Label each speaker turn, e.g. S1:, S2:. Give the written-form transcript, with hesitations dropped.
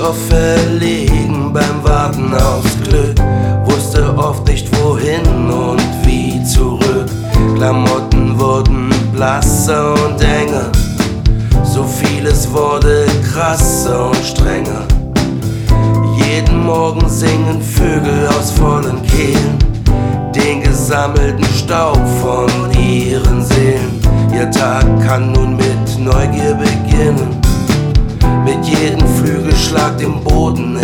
S1: oft verlegen beim Warten aufs Glück, wusste oft nicht wohin und wie zurück. Klamotten wurden blasser und enger, so vieles wurde krasser und strenger. Jeden Morgen singen Vögel aus vollen Kehlen den gesammelten Staub von ihren Seelen. Ihr Tag kann nun mit Neugier beginnen, mit jedem Flügelschlag dem Boden